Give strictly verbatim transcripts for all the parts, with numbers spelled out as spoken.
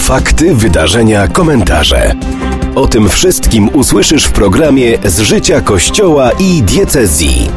Fakty, wydarzenia, komentarze. O tym wszystkim usłyszysz w programie Z życia Kościoła i diecezji.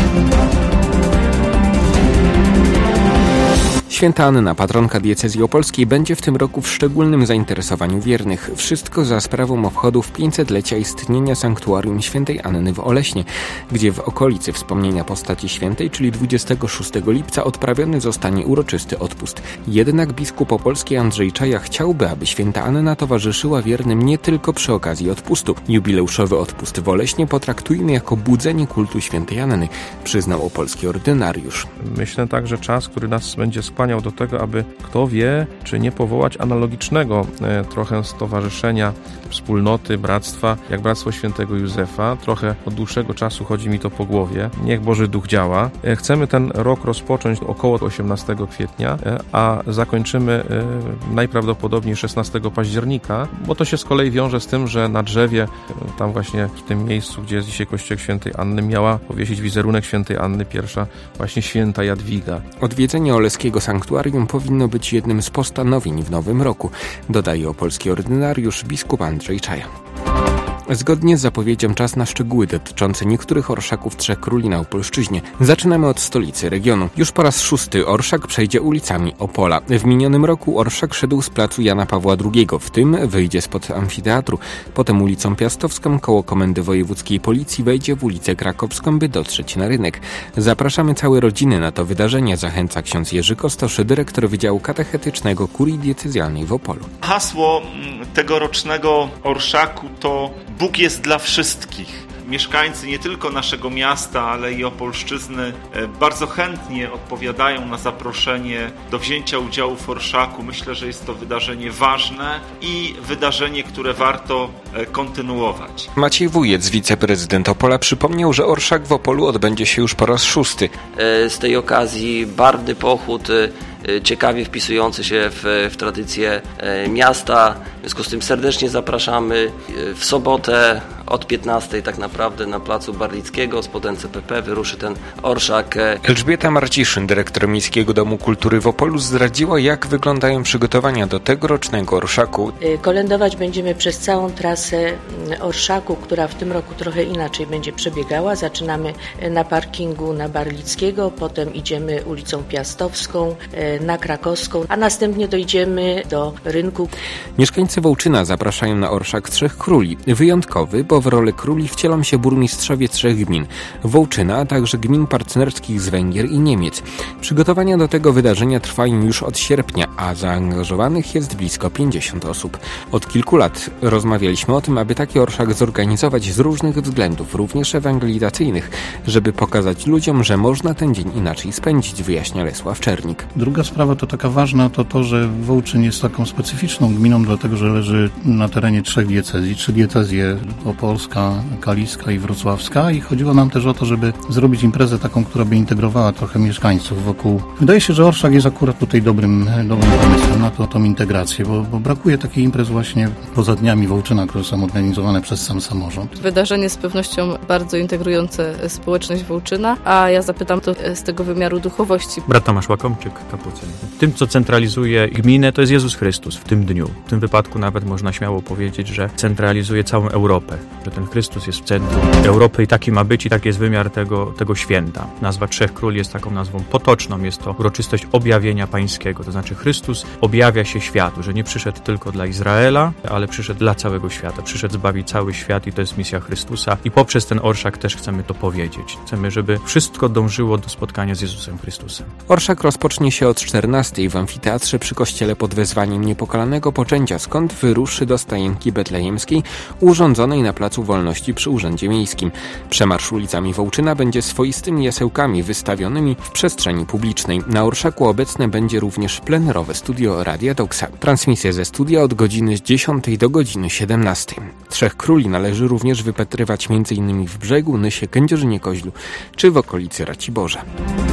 Święta Anna, patronka diecezji opolskiej, będzie w tym roku w szczególnym zainteresowaniu wiernych. Wszystko za sprawą obchodów pięćsetlecia istnienia sanktuarium świętej Anny w Oleśnie, gdzie w okolicy wspomnienia postaci świętej, czyli dwudziestego szóstego lipca, odprawiony zostanie uroczysty odpust. Jednak biskup opolski Andrzej Czaja chciałby, aby święta Anna towarzyszyła wiernym nie tylko przy okazji odpustu. Jubileuszowy odpust w Oleśnie potraktujmy jako budzenie kultu świętej Anny, przyznał opolski ordynariusz. Myślę tak, że czas, który nas będzie skłaniał do tego, aby kto wie, czy nie powołać analogicznego e, trochę stowarzyszenia, wspólnoty, bractwa, jak Bractwo Świętego Józefa. Trochę od dłuższego czasu chodzi mi to po głowie. Niech Boży Duch działa. E, chcemy ten rok rozpocząć około osiemnastego kwietnia, e, a zakończymy e, najprawdopodobniej szesnastego października, bo to się z kolei wiąże z tym, że na drzewie, e, tam właśnie w tym miejscu, gdzie jest dzisiaj kościół świętej Anny, miała powiesić wizerunek świętej Anny, pierwsza właśnie święta Jadwiga. Odwiedzenie oleskiego sanktuarium powinno być jednym z postanowień w nowym roku, dodaje opolski ordynariusz biskup Andrzej Czaja. Zgodnie z zapowiedzią czas na szczegóły dotyczące niektórych orszaków Trzech Króli na Opolszczyźnie. Zaczynamy od stolicy regionu. Już po raz szósty orszak przejdzie ulicami Opola. W minionym roku orszak szedł z placu Jana Pawła drugiego, w tym wyjdzie spod amfiteatru. Potem ulicą Piastowską koło Komendy Wojewódzkiej Policji wejdzie w ulicę Krakowską, by dotrzeć na rynek. Zapraszamy całe rodziny na to wydarzenie, zachęca ksiądz Jerzy Kostoszy, dyrektor Wydziału Katechetycznego Kurii Diecezjalnej w Opolu. Hasło tegorocznego orszaku to Bóg jest dla wszystkich. Mieszkańcy nie tylko naszego miasta, ale i Opolszczyzny bardzo chętnie odpowiadają na zaproszenie do wzięcia udziału w orszaku. Myślę, że jest to wydarzenie ważne i wydarzenie, które warto kontynuować. Maciej Wujec, wiceprezydent Opola, przypomniał, że orszak w Opolu odbędzie się już po raz szósty. Z tej okazji barwny pochód, ciekawie wpisujący się w, w tradycję miasta. W związku z tym serdecznie zapraszamy w sobotę od piętnastej tak naprawdę na placu Barlickiego spod N C P P wyruszy ten orszak. Elżbieta Marciszyn, dyrektor Miejskiego Domu Kultury w Opolu, zdradziła, jak wyglądają przygotowania do tegorocznego orszaku. Kolędować będziemy przez całą trasę orszaku, która w tym roku trochę inaczej będzie przebiegała. Zaczynamy na parkingu na Barlickiego, potem idziemy ulicą Piastowską, na Krakowską, a następnie dojdziemy do rynku. Mieszkańcy Wołczyna zapraszają na orszak Trzech Króli. Wyjątkowy, bo w rolę króli wcielą się burmistrzowie trzech gmin. Wołczyna, a także gmin partnerskich z Węgier i Niemiec. Przygotowania do tego wydarzenia trwają już od sierpnia, a zaangażowanych jest blisko pięćdziesiąt osób. Od kilku lat rozmawialiśmy o tym, aby taki orszak zorganizować z różnych względów, również ewangelizacyjnych, żeby pokazać ludziom, że można ten dzień inaczej spędzić, wyjaśnia Lesław Czernik. Druga sprawa to taka ważna, to to, że Wołczyn jest taką specyficzną gminą, dlatego że leży na terenie trzech diecezji. Trzy diecezje: opolska, kaliska i wrocławska, i chodziło nam też o to, żeby zrobić imprezę taką, która by integrowała trochę mieszkańców wokół. Wydaje się, że orszak jest akurat tutaj dobrym, dobrym pomysłem na to, tą integrację, bo, bo brakuje takich imprez właśnie poza dniami Wołczyna, które są organizowane przez sam samorząd. Wydarzenie z pewnością bardzo integrujące społeczność Wołczyna, a ja zapytam to z tego wymiaru duchowości. Brat Tomasz Łakomczyk, kapucyn. Tym, co centralizuje gminę, to jest Jezus Chrystus w tym dniu. W tym wypadku nawet można śmiało powiedzieć, że centralizuje całą Europę, że ten Chrystus jest w centrum Europy i taki ma być, i taki jest wymiar tego, tego święta. Nazwa Trzech Króli jest taką nazwą potoczną, jest to uroczystość objawienia pańskiego, to znaczy Chrystus objawia się światu, że nie przyszedł tylko dla Izraela, ale przyszedł dla całego świata, przyszedł zbawić cały świat i to jest misja Chrystusa i poprzez ten orszak też chcemy to powiedzieć. Chcemy, żeby wszystko dążyło do spotkania z Jezusem Chrystusem. Orszak rozpocznie się od czternastej w amfiteatrze przy kościele pod wezwaniem Niepokalanego Poczęcia, skąd wyruszy do stajenki betlejemskiej urządzonej na Placu Wolności przy Urzędzie Miejskim. Przemarsz ulicami Wołczyna będzie swoistymi jasełkami wystawionymi w przestrzeni publicznej. Na orszaku obecne będzie również plenerowe studio Radia Doksa. Transmisja ze studia od godziny dziesiątej do godziny siedemnastej. Trzech Króli należy również wypatrywać m.in. w Brzegu, Nysie, Kędzierzynie-Koźlu czy w okolicy Raciborza.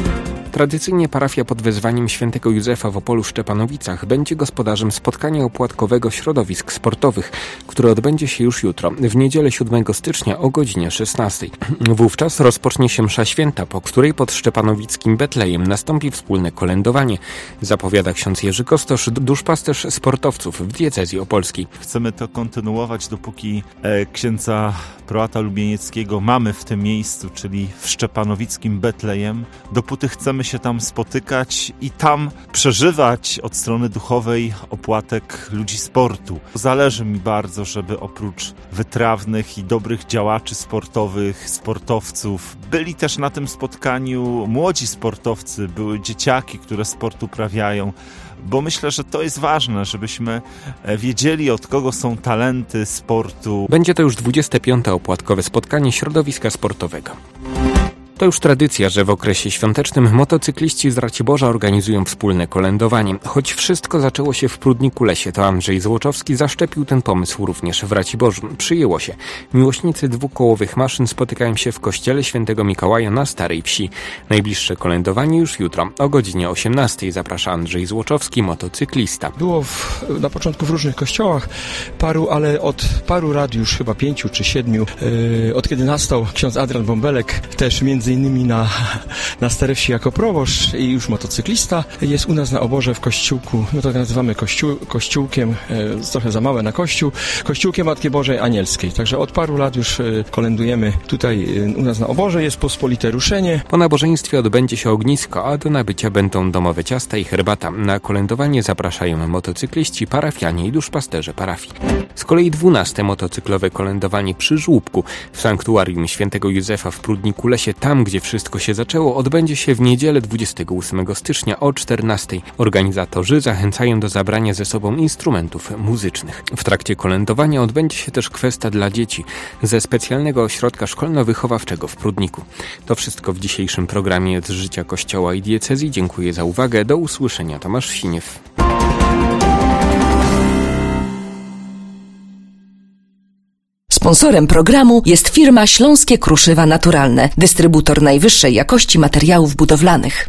Tradycyjnie parafia pod wezwaniem świętego Józefa w Opolu Szczepanowicach będzie gospodarzem spotkania opłatkowego środowisk sportowych, które odbędzie się już jutro, w niedzielę siódmego stycznia o godzinie szesnastej. Wówczas rozpocznie się msza święta, po której pod szczepanowickim Betlejem nastąpi wspólne kolędowanie, zapowiada ksiądz Jerzy Kostosz, duszpasterz sportowców w diecezji opolskiej. Chcemy to kontynuować, dopóki e, księdza prałata lubienieckiego mamy w tym miejscu, czyli w szczepanowickim Betlejem, dopóty chcemy się tam spotykać i tam przeżywać od strony duchowej opłatek ludzi sportu. Zależy mi bardzo, żeby oprócz wytrawnych i dobrych działaczy sportowych, sportowców, byli też na tym spotkaniu młodzi sportowcy, były dzieciaki, które sport uprawiają, bo myślę, że to jest ważne, żebyśmy wiedzieli, od kogo są talenty sportu. Będzie to już dwudzieste piąte opłatkowe spotkanie środowiska sportowego. To już tradycja, że w okresie świątecznym motocykliści z Raciborza organizują wspólne kolędowanie. Choć wszystko zaczęło się w Prudniku Lesie, to Andrzej Złoczowski zaszczepił ten pomysł również w Raciborzu. Przyjęło się. Miłośnicy dwukołowych maszyn spotykają się w kościele Świętego Mikołaja na Starej Wsi. Najbliższe kolędowanie już jutro o godzinie osiemnastej. Zaprasza Andrzej Złoczowski, motocyklista. Było w, na początku w różnych kościołach paru, ale od paru lat już chyba pięciu czy siedmiu, yy, od kiedy nastał ksiądz Adrian Bąbelek, też między innymi na, na Starej Wsi jako proboszcz i już motocyklista. Jest u nas na oborze w kościółku, no to nazywamy kościół, kościółkiem, e, trochę za małe na kościół, kościółkiem Matki Bożej Anielskiej. Także od paru lat już e, kolędujemy tutaj e, u nas na oborze, jest pospolite ruszenie. Po nabożeństwie odbędzie się ognisko, a do nabycia będą domowe ciasta i herbata. Na kolędowanie zapraszają motocykliści, parafianie i duszpasterze parafii. Z kolei dwunaste motocyklowe kolędowanie przy żłóbku w sanktuarium Świętego Józefa w Prudniku Lesie, tam gdzie wszystko się zaczęło, odbędzie się w niedzielę dwudziestego ósmego stycznia o czternastej. Organizatorzy zachęcają do zabrania ze sobą instrumentów muzycznych. W trakcie kolędowania odbędzie się też kwesta dla dzieci ze specjalnego ośrodka szkolno-wychowawczego w Prudniku. To wszystko w dzisiejszym programie z życia Kościoła i diecezji. Dziękuję za uwagę. Do usłyszenia. Tomasz Siniew. Sponsorem programu jest firma Śląskie Kruszywa Naturalne, dystrybutor najwyższej jakości materiałów budowlanych.